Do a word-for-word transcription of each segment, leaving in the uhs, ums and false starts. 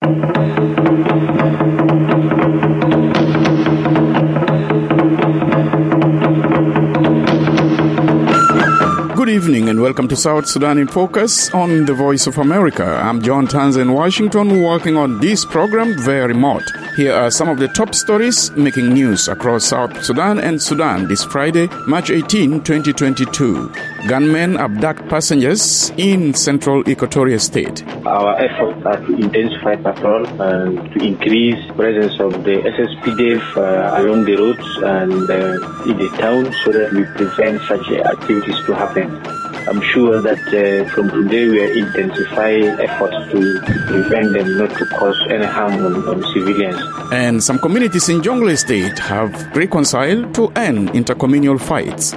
Good evening and welcome to South Sudan in Focus on the Voice of America. I'm John Tanza in Washington, working on this program very remote. Here are some of the top stories making news across South Sudan and Sudan this Friday, March eighteenth, twenty twenty-two. Gunmen abduct passengers in central Equatoria State. Our efforts are to intensify patrol and to increase presence of the S S P D F uh, along the roads and uh, in the town so that we prevent such uh, activities to happen. I'm sure that uh, from today we are intensifying efforts to prevent them not to cause any harm on, on civilians. And some communities in Jonglei State have reconciled to end intercommunal fights.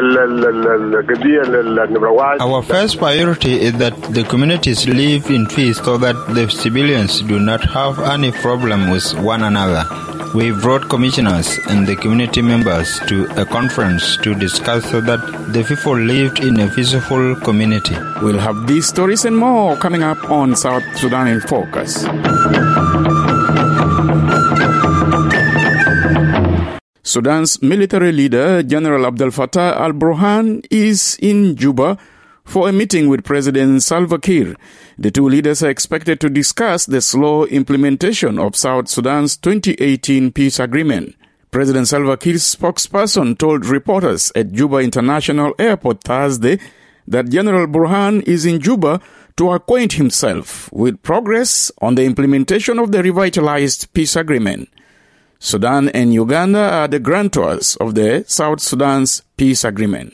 Our first priority is that the communities live in peace so that the civilians do not have any problem with one another. We brought commissioners and the community members to a conference to discuss so that the people lived in a peaceful community. We'll have these stories and more coming up on South Sudan in Focus. Sudan's military leader, General Abdel Fattah al-Burhan, is in Juba for a meeting with President Salva Kiir. The two leaders are expected to discuss the slow implementation of South Sudan's twenty eighteen peace agreement. President Salva Kiir's spokesperson told reporters at Juba International Airport Thursday that General Burhan is in Juba to acquaint himself with progress on the implementation of the revitalized peace agreement. Sudan and Uganda are the guarantors of the South Sudan's peace agreement.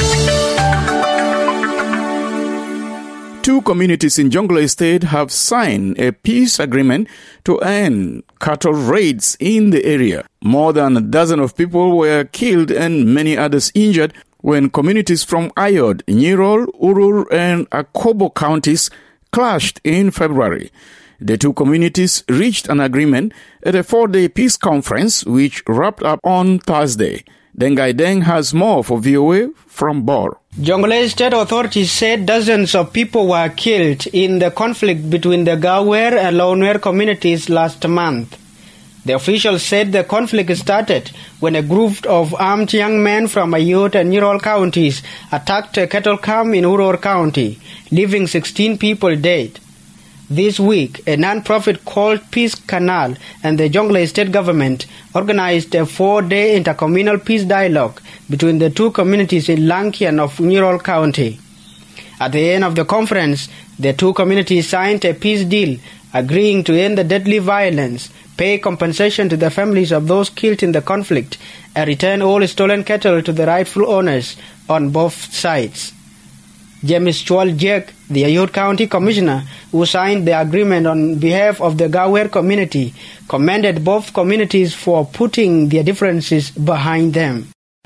Two communities in Jonglei State have signed a peace agreement to end cattle raids in the area. More than a dozen of people were killed and many others injured when communities from Ayod, Nyirol, Urur, and Akobo counties clashed in February. The two communities reached an agreement at a four-day peace conference which wrapped up on Thursday. Dengai Deng has more for V O A from Bor. Jonglei state authorities said dozens of people were killed in the conflict between the Gawer and Launwer communities last month. The officials said the conflict started when a group of armed young men from Ayod and Nyirol counties attacked a cattle camp in Urur County, leaving sixteen people dead. This week, a non-profit called Peace Canal and the Jonglei state government organized a four-day intercommunal peace dialogue between the two communities in Lankian of Nyirol County. At the end of the conference, the two communities signed a peace deal agreeing to end the deadly violence, pay compensation to the families of those killed in the conflict, and return all stolen cattle to the rightful owners on both sides. James Chwal Jek, the Ayod County Commissioner, who signed the agreement on behalf of the Gawer community, commended both communities for putting their differences behind them.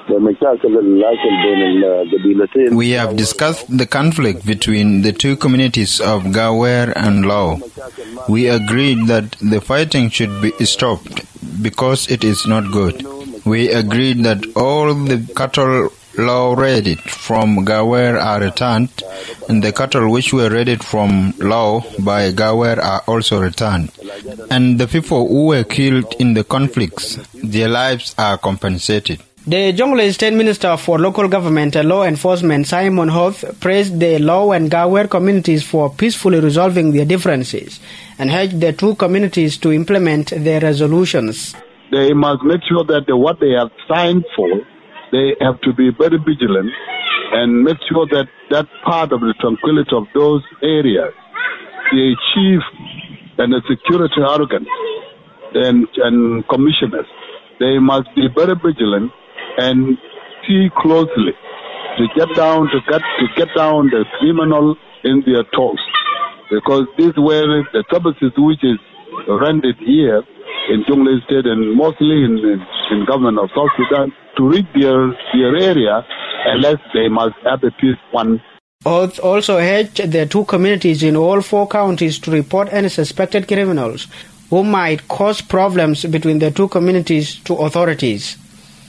We have discussed the conflict between the two communities of Gawer and Lao. We agreed that the fighting should be stopped because it is not good. We agreed that all the cattle Lao raided from Gawer are returned, and the cattle which were raided from Lao by Gawer are also returned. And the people who were killed in the conflicts, their lives are compensated. The Jonglei State Minister for Local Government and Law Enforcement, Simon Hoth, praised the Lao and Gawer communities for peacefully resolving their differences and urged the two communities to implement their resolutions. They must make sure that what they have signed for, they have to be very vigilant and make sure that that part of the tranquility of those areas, the chief and the security organs and, and commissioners, they must be very vigilant and see closely to get down to get to get down the criminal in their toes, because this where the services which is rendered here in Jonglei State and mostly in, in, in government of South Sudan to reach their, their area, unless they must have a peace one. Oath also urged the two communities in all four counties to report any suspected criminals who might cause problems between the two communities to authorities.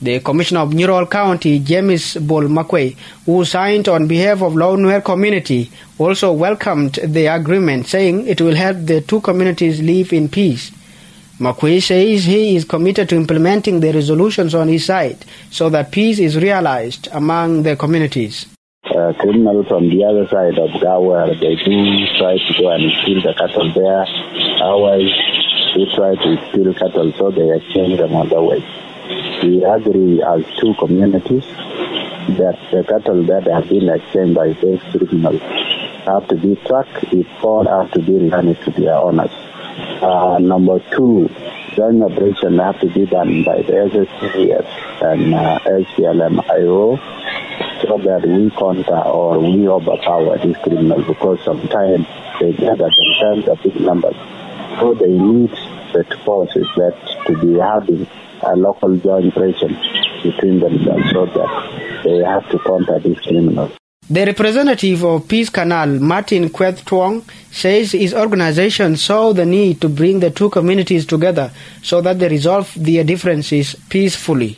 The Commissioner of Newell County, James Bol Makwe, who signed on behalf of Lower Nuer community, also welcomed the agreement, saying it will help the two communities live in peace. Makwe says he is committed to implementing the resolutions on his side so that peace is realized among the communities. Uh, criminals from the other side of Gawer, they do try to go and steal the cattle there. Otherwise, they try to steal cattle, so they exchange them on the way. We agree as two communities that the cattle that have been exchanged by those criminals have to be tracked before have to be returned to their owners. Uh, number two, joint operation have to be done by the S S P D F and uh, S P L M I O so that we counter or we overpower these criminals, because sometimes they gather themselves a big numbers. So they need the forces that to be having a local joint operation between themselves so that they have to counter these criminals. The representative of Peace Canal, Martin Kweth Tuong, says his organization saw the need to bring the two communities together so that they resolve their differences peacefully.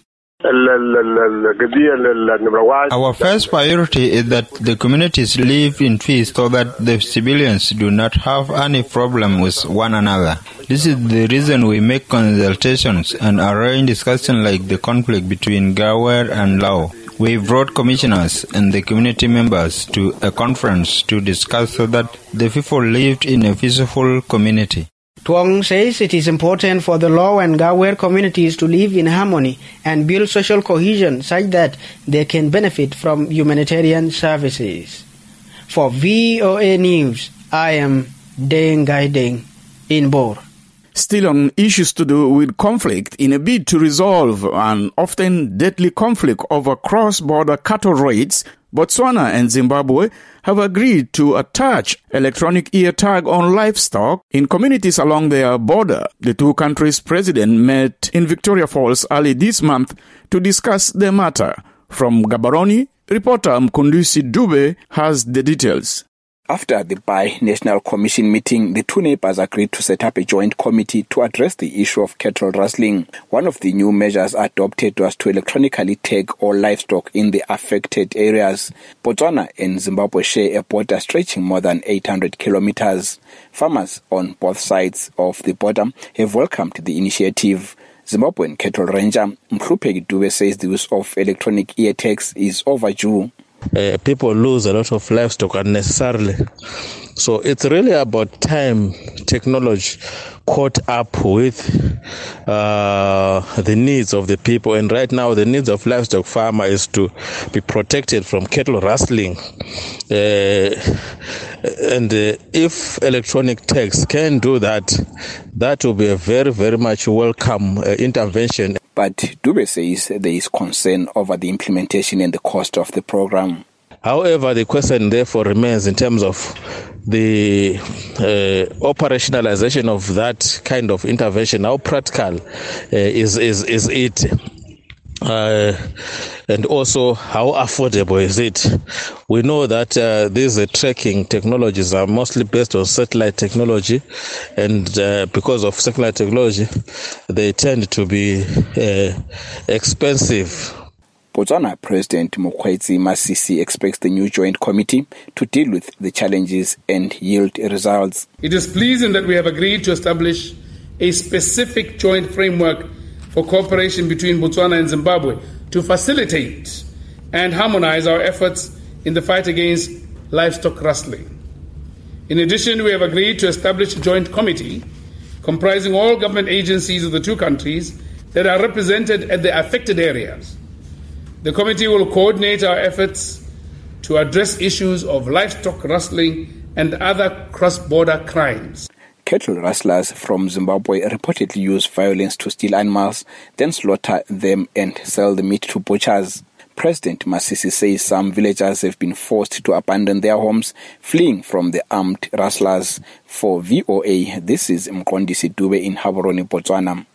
Our first priority is that the communities live in peace so that the civilians do not have any problem with one another. This is the reason we make consultations and arrange discussions like the conflict between Gawer and Lao. We brought commissioners and the community members to a conference to discuss so that the people lived in a peaceful community. Tuong says it is important for the Lao and Gawer communities to live in harmony and build social cohesion such that they can benefit from humanitarian services. For V O A News, I am Deng Gai Deng in Bor. Still on issues to do with conflict, in a bid to resolve an often deadly conflict over cross-border cattle raids, Botswana and Zimbabwe have agreed to attach electronic ear tag on livestock in communities along their border. The two countries' presidents met in Victoria Falls early this month to discuss the matter. From Gaborone, reporter Mkundusi Dube has the details. After the Bi-National Commission meeting, the two neighbors agreed to set up a joint committee to address the issue of cattle rustling. One of the new measures adopted was to electronically tag all livestock in the affected areas. Botswana and Zimbabwe share a border stretching more than eight hundred kilometers. Farmers on both sides of the border have welcomed the initiative. Zimbabwean cattle ranger Mhlupeki Dube says the use of electronic ear tags is overdue. Uh, people lose a lot of livestock unnecessarily. So it's really about time technology caught up with uh, the needs of the people. And right now the needs of livestock farmer is to be protected from cattle rustling. Uh, and uh, if electronic tags can do that, that will be a very, very much welcome uh, intervention. But Dube says there is concern over the implementation and the cost of the program. However, the question therefore remains in terms of the uh, operationalization of that kind of intervention. How practical uh, is, is, is it? Uh, and also, how affordable is it? We know that uh, these uh, tracking technologies are mostly based on satellite technology, and uh, because of satellite technology, they tend to be uh, expensive. Botswana President Mokgweetsi Masisi expects the new joint committee to deal with the challenges and yield results. It is pleasing that we have agreed to establish a specific joint framework for cooperation between Botswana and Zimbabwe to facilitate and harmonize our efforts in the fight against livestock rustling. In addition, we have agreed to establish a joint committee comprising all government agencies of the two countries that are represented at the affected areas. The committee will coordinate our efforts to address issues of livestock rustling and other cross-border crimes. Cattle rustlers from Zimbabwe reportedly use violence to steal animals, then slaughter them and sell the meat to butchers. President Masisi says some villagers have been forced to abandon their homes, fleeing from the armed rustlers. For V O A, this is Mqondisi Dube in Gaborone, Botswana.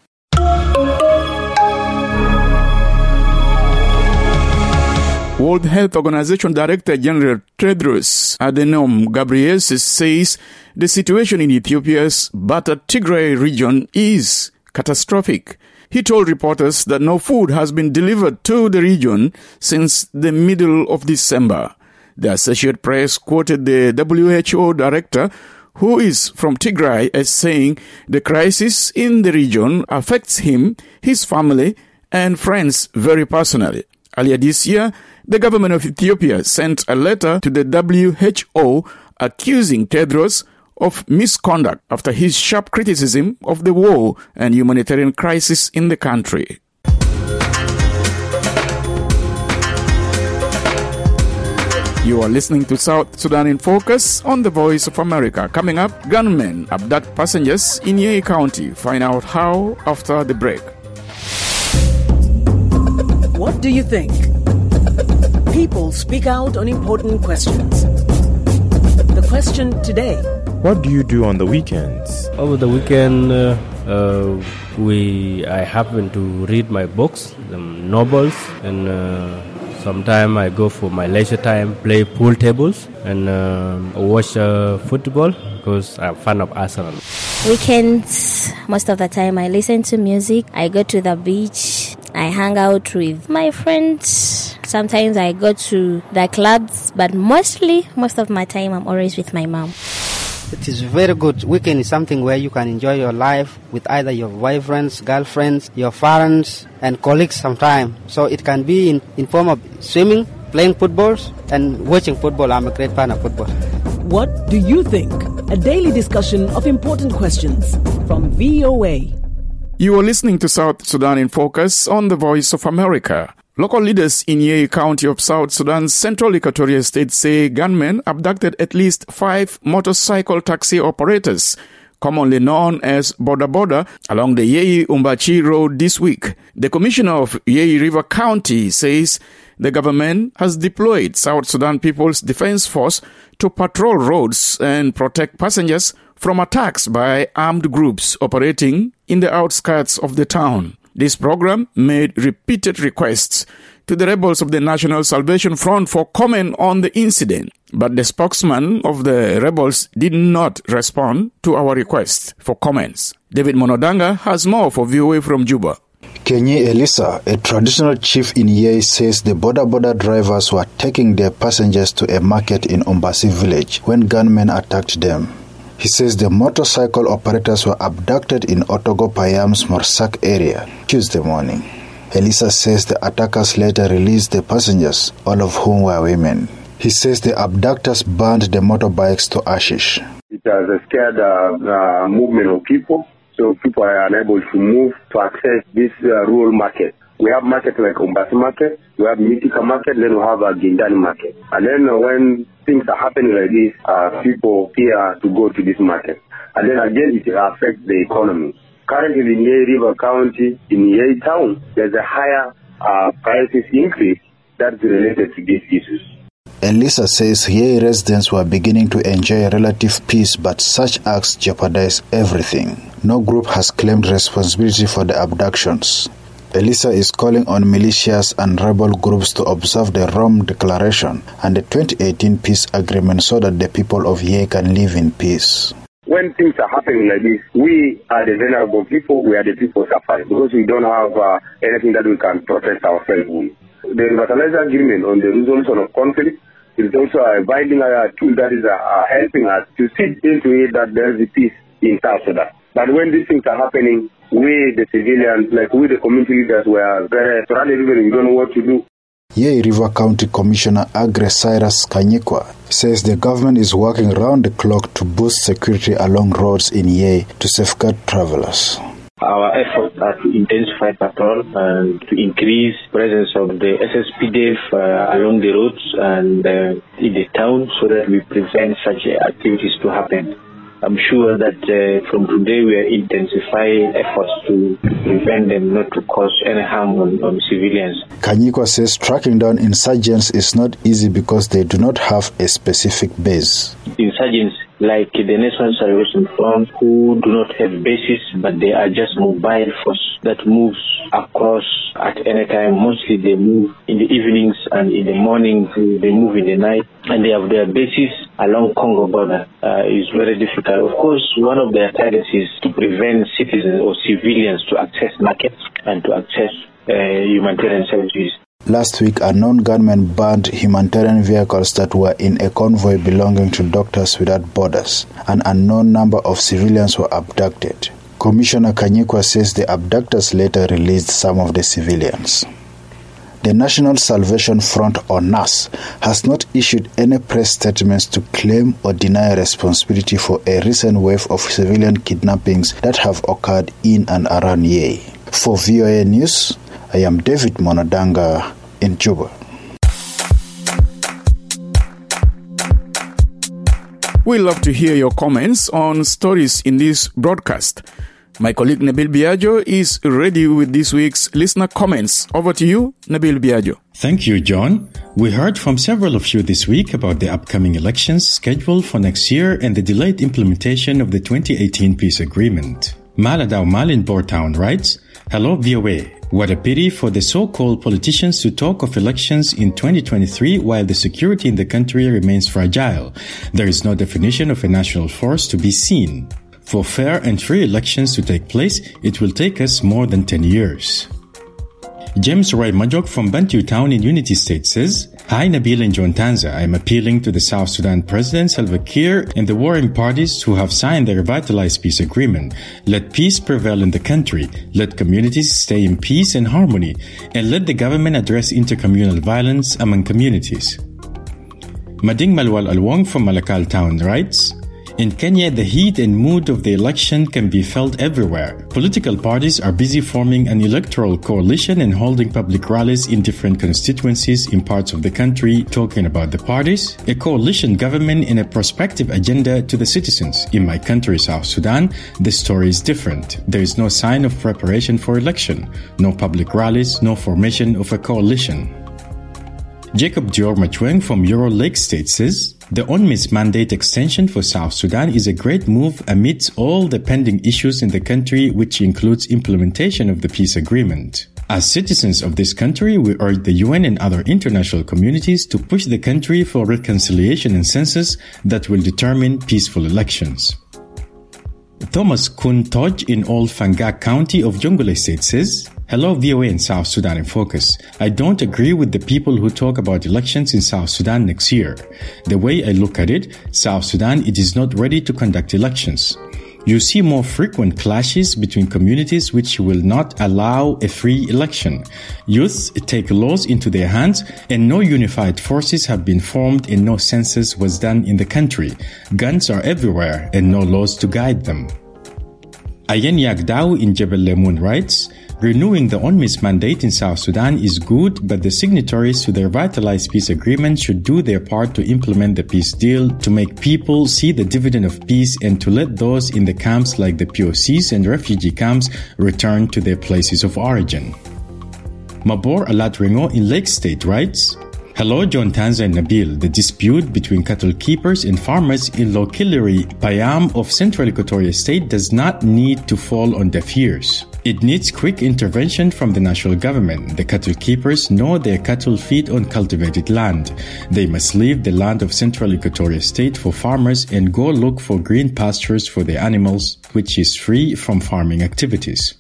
World Health Organization Director General Tedros Adhanom Ghebreyesus says the situation in Ethiopia's Bata Tigray region is catastrophic. He told reporters that no food has been delivered to the region since the middle of December. The Associated Press quoted the W H O director, who is from Tigray, as saying the crisis in the region affects him, his family, and friends very personally. Earlier this year, the government of Ethiopia sent a letter to the W H O accusing Tedros of misconduct after his sharp criticism of the war and humanitarian crisis in the country. You are listening to South Sudan in Focus on the Voice of America. Coming up, gunmen abduct passengers in Yei County. Find out how after the break. What do you think? People speak out on important questions. The question today: what do you do on the weekends? Over the weekend, uh, uh, we I happen to read my books, um, novels, and uh, sometimes I go for my leisure time, play pool tables, and uh, watch uh, football because I'm a fan of Arsenal. Weekends, most of the time I listen to music. I go to the beach. I hang out with my friends. Sometimes I go to the clubs, but mostly, most of my time I'm always with my mom. It is very good. Weekend is something where you can enjoy your life with either your boyfriends, girlfriends, your parents, and colleagues sometimes. So it can be in, in form of swimming, playing football, and watching football. I'm a great fan of football. What do you think? A daily discussion of important questions from V O A. You are listening to South Sudan in Focus on the Voice of America. Local leaders in Yei County of South Sudan's Central Equatoria State say gunmen abducted at least five motorcycle taxi operators, commonly known as Boda Boda, along the Yei-Umbachi Road this week. The commissioner of Yei River County says the government has deployed South Sudan People's Defense Force to patrol roads and protect passengers from attacks by armed groups operating in the outskirts of the town. This program made repeated requests to the rebels of the National Salvation Front for comment on the incident, but the spokesman of the rebels did not respond to our request for comments. David Monodanga has more for V O A from Juba. Kenyi Elisa, a traditional chief in Yei, says the Boda Boda drivers were taking their passengers to a market in Umbasi village when gunmen attacked them. He says the motorcycle operators were abducted in Otogo Payam's Morsak area Tuesday morning. Elisa says the attackers later released the passengers, all of whom were women. He says the abductors burned the motorbikes to ashes. It has scared uh, uh, movement of people, so people are unable to move to access this uh, rural market. We have markets like Umbasi market, we have Mitika market, then we have a Gindani market. And then uh, when things are happening like this, uh, people fear to go to this market. And then again, it affects the economy. Currently in Yei River County, in Yei Town, there's a higher uh, prices increase that's related to these issues. Elisa says Yei residents were beginning to enjoy relative peace, but such acts jeopardize everything. No group has claimed responsibility for the abductions. Elisa is calling on militias and rebel groups to observe the Rome Declaration and the twenty eighteen peace agreement so that the people of Yei can live in peace. When things are happening like this, we are the vulnerable people, we are the people suffering because we don't have uh, anything that we can protect ourselves with. The Revitalizer Agreement on the resolution of conflict is also a binding uh, tool that is uh, helping us to see into it that there is peace in South Sudan. But when these things are happening, we, the civilians, like we, the community leaders, were very surrounded, we don't know what to do. Yei River County Commissioner Agre Cyrus Kanyikwa says the government is working round the clock to boost security along roads in Yei to safeguard travelers. Our efforts are to intensify patrol and to increase presence of the S S P D F uh, along the roads and uh, in the town so that we prevent such activities to happen. I'm sure that uh, from today we are intensifying efforts to prevent them not to cause any harm on, on civilians. Kanyikwa says tracking down insurgents is not easy because they do not have a specific base. Insurgents like the National Salvation Front, who do not have bases, but they are just mobile force that moves across at any time. Mostly they move in the evenings and in the mornings, they move in the night, and they have their bases along Congo border. Uh, it's very difficult. Of course, one of their targets is to prevent citizens or civilians to access markets and to access uh, humanitarian services. Last week, unknown gunmen burned humanitarian vehicles that were in a convoy belonging to Doctors Without Borders. An unknown number of civilians were abducted. Commissioner Kanyikwa says the abductors later released some of the civilians. The National Salvation Front, or N A S, has not issued any press statements to claim or deny responsibility for a recent wave of civilian kidnappings that have occurred in and around Yei. For V O A News, I am David Monodanga in Juba. We love to hear your comments on stories in this broadcast. My colleague Nabil Biagio is ready with this week's listener comments. Over to you, Nabil Biagio. Thank you, John. We heard from several of you this week about the upcoming elections scheduled for next year and the delayed implementation of the twenty eighteen peace agreement. Maladao Mal in Bourtown writes, "Hello, V O A. What a pity for the so-called politicians to talk of elections in twenty twenty-three while the security in the country remains fragile. There is no definition of a national force to be seen. For fair and free elections to take place, it will take us more than ten years. James Roy Majok from Bantu Town in Unity State says, "Hi Nabil and John Tanza. I am appealing to the South Sudan President Salva Kiir and the warring parties who have signed the revitalized peace agreement. Let peace prevail in the country. Let communities stay in peace and harmony. And let the government address intercommunal violence among communities." Mading Malwal Alwong from Malakal Town writes, "In Kenya, the heat and mood of the election can be felt everywhere. Political parties are busy forming an electoral coalition and holding public rallies in different constituencies in parts of the country, talking about the parties, a coalition government and a prospective agenda to the citizens. In my country, South Sudan, the story is different. There is no sign of preparation for election, no public rallies, no formation of a coalition." Jacob Dior Machweng from Euro Lake State says, "The UNMISS mandate extension for South Sudan is a great move amidst all the pending issues in the country, which includes implementation of the peace agreement. As citizens of this country, we urge the U N and other international communities to push the country for reconciliation and census that will determine peaceful elections." Thomas Kun Toj in Old Fangak County of Jonglei State says, "Hello V O A in South Sudan in Focus. I don't agree with the people who talk about elections in South Sudan next year. The way I look at it, South Sudan it is not ready to conduct elections. You see more frequent clashes between communities which will not allow a free election. Youth take laws into their hands and no unified forces have been formed and no census was done in the country. Guns are everywhere and no laws to guide them." Ayen Yagdao in Jebel Lemun writes, "Renewing the UNMISS mandate in South Sudan is good, but the signatories to the revitalized peace agreement should do their part to implement the peace deal, to make people see the dividend of peace, and to let those in the camps like the P O Cs and refugee camps return to their places of origin." Mabor Alatringo in Lake State writes, "Hello, John Tanza and Nabil. The dispute between cattle keepers and farmers in Lokiliri, Payam of Central Equatoria State does not need to fall on deaf ears. It needs quick intervention from the national government. The cattle keepers know their cattle feed on cultivated land. They must leave the land of Central Equatoria State for farmers and go look for green pastures for their animals, which is free from farming activities."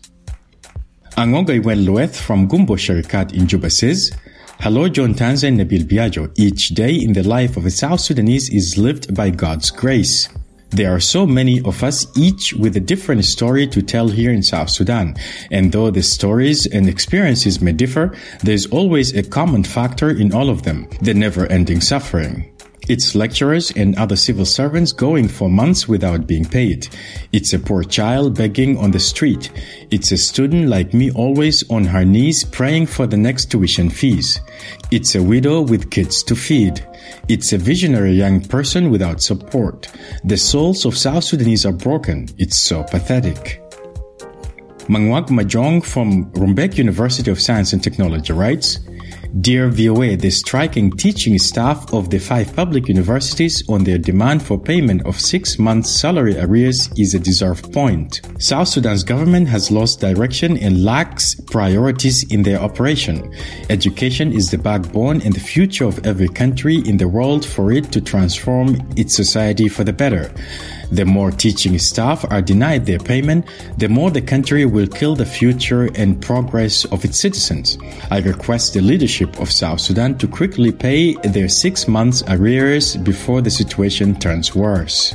Angogay Wenloeth from Gumbo Sharikat in Juba says, "Hello, John Tanza and Nabil Biagio. Each day in the life of a South Sudanese is lived by God's grace. There are so many of us, each with a different story to tell here in South Sudan. And though the stories and experiences may differ, there's always a common factor in all of them, the never-ending suffering. It's lecturers and other civil servants going for months without being paid. It's a poor child begging on the street. It's a student like me always on her knees praying for the next tuition fees. It's a widow with kids to feed. It's a visionary young person without support. The souls of South Sudanese are broken. It's so pathetic." Mangwak Majong from Rumbek University of Science and Technology writes, Dear V O A, the striking teaching staff of the five public universities on their demand for payment of six months' salary arrears is a deserved point. South Sudan's government has lost direction and lacks priorities in their operation. Education is the backbone and the future of every country in the world for it to transform its society for the better. The more teaching staff are denied their payment, the more the country will kill the future and progress of its citizens. I request the leadership of South Sudan to quickly pay their six months arrears before the situation turns worse.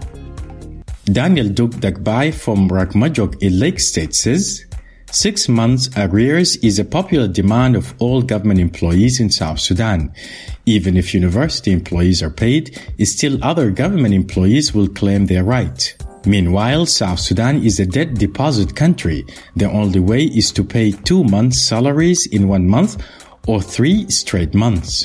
Daniel Duk Dagbai from Rakmajok in Lake State says, Six months arrears is a popular demand of all government employees in South Sudan. Even if university employees are paid, still other government employees will claim their right. Meanwhile, South Sudan is a debt deposit country. The only way is to pay two months' salaries in one month or three straight months.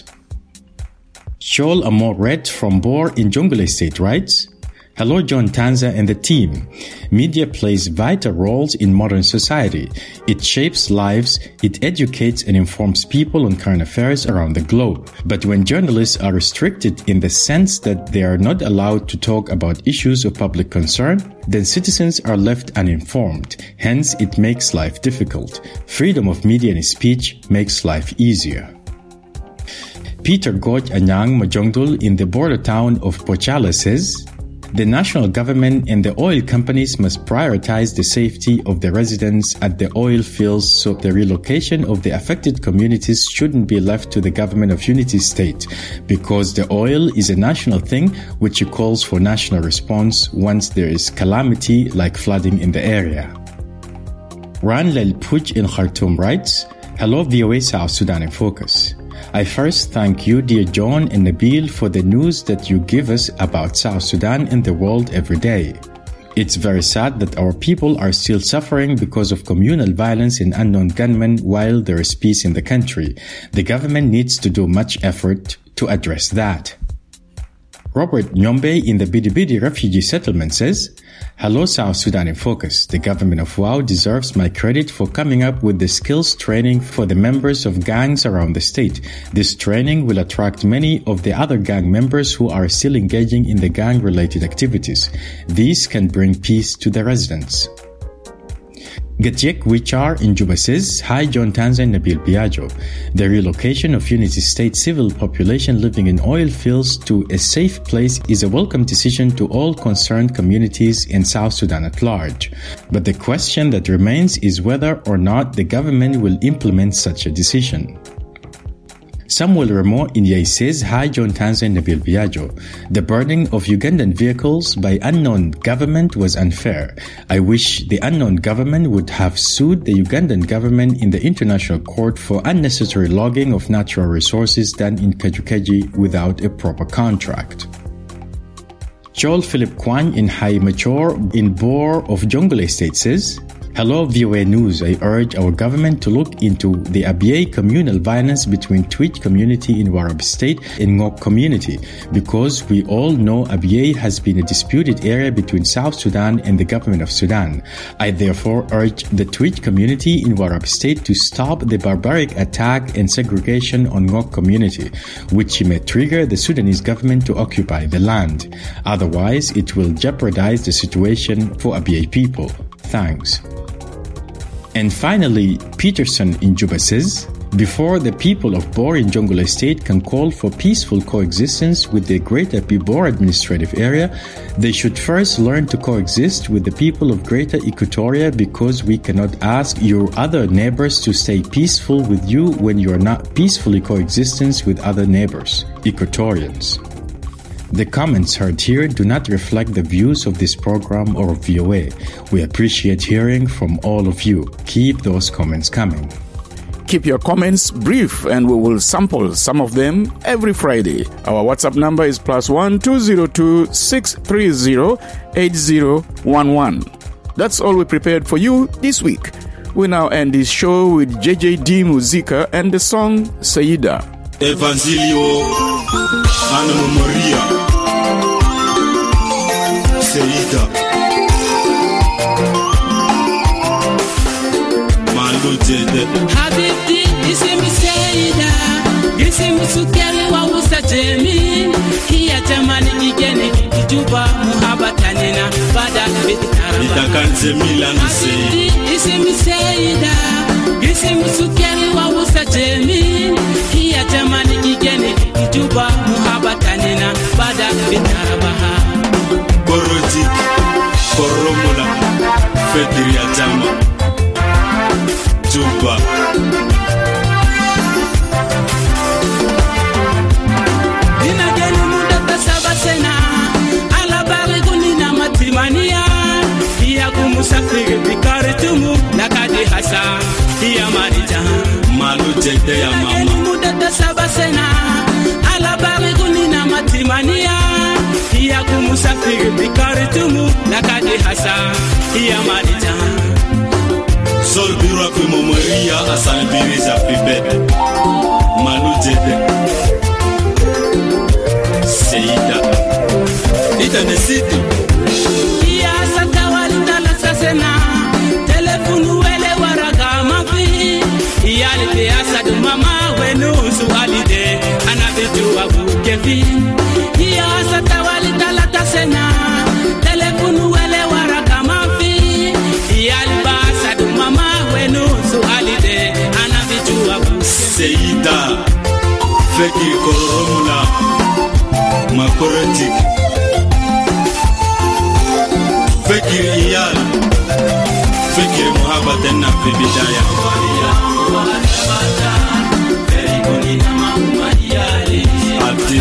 Shol Amor Red from Bor in Jonglei State writes, Hello John Tanza and the team. Media plays vital roles in modern society. It shapes lives, it educates and informs people on current affairs around the globe. But when journalists are restricted in the sense that they are not allowed to talk about issues of public concern, then citizens are left uninformed. Hence, it makes life difficult. Freedom of media and speech makes life easier. Peter Goj Anyang Majongdul in the border town of Pochala says, the national government and the oil companies must prioritize the safety of the residents at the oil fields, so the relocation of the affected communities shouldn't be left to the government of unity state, because the oil is a national thing which calls for national response once there is calamity like flooding in the area. Ranlel Puj in Khartoum writes, Hello V O A South Sudan in Focus. I first thank you, dear John and Nabil, for the news that you give us about South Sudan and the world every day. It's very sad that our people are still suffering because of communal violence and unknown gunmen while there is peace in the country. The government needs to do much effort to address that. Robert Nyombe in the Bidi Bidi refugee settlement says, Hello South Sudan in Focus. The government of W O W deserves my credit for coming up with the skills training for the members of gangs around the state. This training will attract many of the other gang members who are still engaging in the gang-related activities. These can bring peace to the residents. Gatiek Wichar in Juba says, Hi John Tanza and Nabil Biagio. The relocation of Unity State civil population living in oil fields to a safe place is a welcome decision to all concerned communities in South Sudan at large. But the question that remains is whether or not the government will implement such a decision. Samuel Remo in Yei says, Hi John Tanza and Nabil Biagio. The burning of Ugandan vehicles by unknown government was unfair. I wish the unknown government would have sued the Ugandan government in the international court for unnecessary logging of natural resources done in Kajukeji without a proper contract. Joel Philip Kwan in Hai Machor in Bor of Jonglei State says, Hello V O A News. I urge our government to look into the Abyei communal violence between Twitch community in Warab State and Ngok community, because we all know Abyei has been a disputed area between South Sudan and the government of Sudan. I therefore urge the Twitch community in Warab State to stop the barbaric attack and segregation on Ngok community, which may trigger the Sudanese government to occupy the land. Otherwise, it will jeopardize the situation for Abyei people. Thanks. And finally, Peterson in Juba says, before the people of Bor in Jonglei State can call for peaceful coexistence with the Greater Bor administrative area, they should first learn to coexist with the people of Greater Equatoria, because we cannot ask your other neighbors to stay peaceful with you when you are not peacefully coexisting with other neighbors, Equatorians. The comments heard here do not reflect the views of this program or of V O A. We appreciate hearing from all of you. Keep those comments coming. Keep your comments brief and we will sample some of them every Friday. Our WhatsApp number is plus one two zero two six three zero eight zero one one. That's all we prepared for you this week. We now end this show with J J D Muzika and the song Saida. Evangelio Ana Maria Saida Malute Habibti isemi Saida kanze milanse isimi seida isimi sukeri wa usajemi hiya jamani kigeni kituba muhabatanina bada binabaha Boroti Koromula Fedria Jama Juba Dina geni muda tasabasena Alabari kunina matimania Hiya kumusafiri bikari tumu Lakadi hasa Hiya marija Malu jete ya mama Geni muda tasabasena Alabari kunina matimania Hiya kumusafiri bikari tumu Lakadi hasa Hiya marija Sol biro kwi momoria Asan biriza pibebe Malu jete Seida Ita nesiti Hiya satawali tala sasena Telefonu wele waraga mafi Hiya lipe asadu mama Wenu suhalide Anabitu wabu kefi Hiya satawali tala tasena Telefonu wele waraga mafi Hiya lipe asadu mama Wenu suhalide Anabitu wabu Seida Feki koromula Makorotik Fekir iyal Fekir muhabbaten na fi bidaya Abdi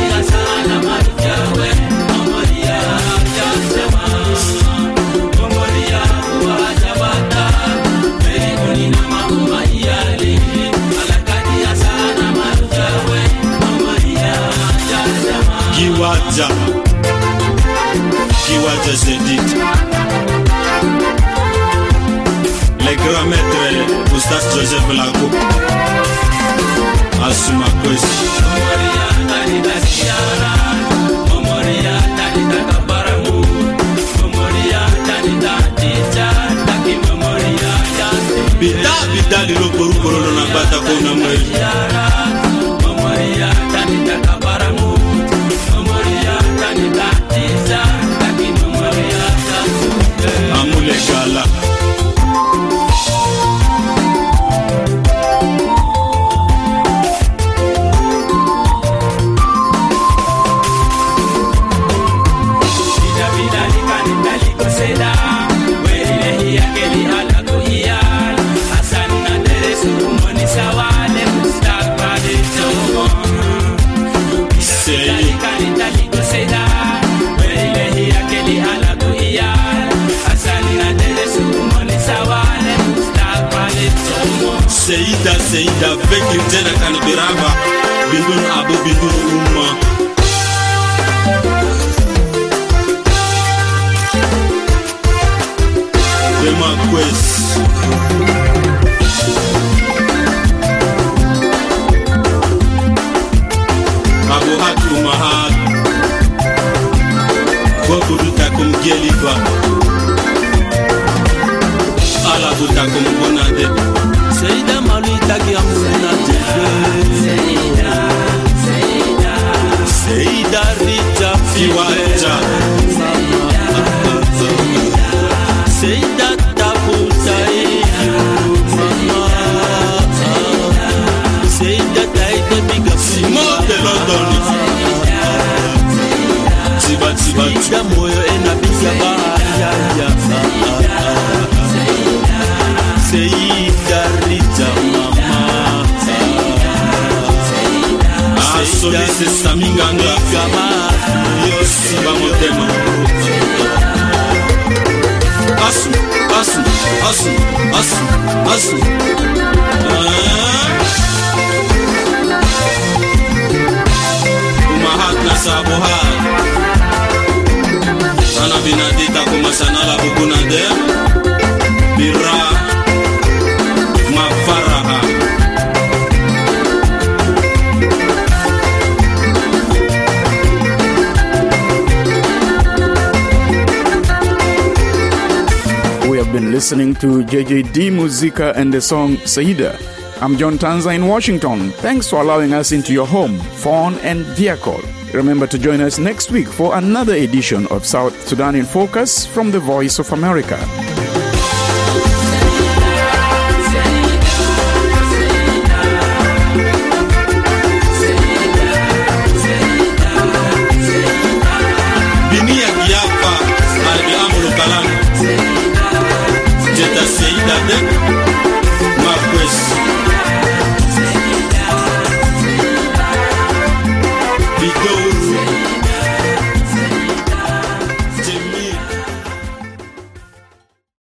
Kiwaja Kiwaja Zedit Le grand maître Oustas Joseph Lago Asuma Kwesi Bida bida lilo koru korono na bata kona mweli Amule Gala Seida Seida Fekir jena kan biraba Bindun abu bindun umma Bema Kwes Abu Hatu Mahad Bokudu takum geliba Ala butakum bonade Seida Malita Giamuna Seida Seida Seida Rita Fiwaja Seida Taputa Mama Seida Taita Biga Simo de London Tiba Tiba Seida Moyo Ena Biga Bahaya Seida Rita Mama Asoli se saminganga Yosi bamotema Asu, asu, asu, asu, asu Umahat na sabuhat Ana binadita kumasanala bukunade Bira Mafaraha We have been listening to J J D Musica and the song Saida. I'm John Tanza in Washington. Thanks for allowing us into your home, phone and vehicle. Remember to join us next week for another edition of South Sudan in Focus from the Voice of America. Binia Giapa, Albi Amolo Kalam, Jeta Seida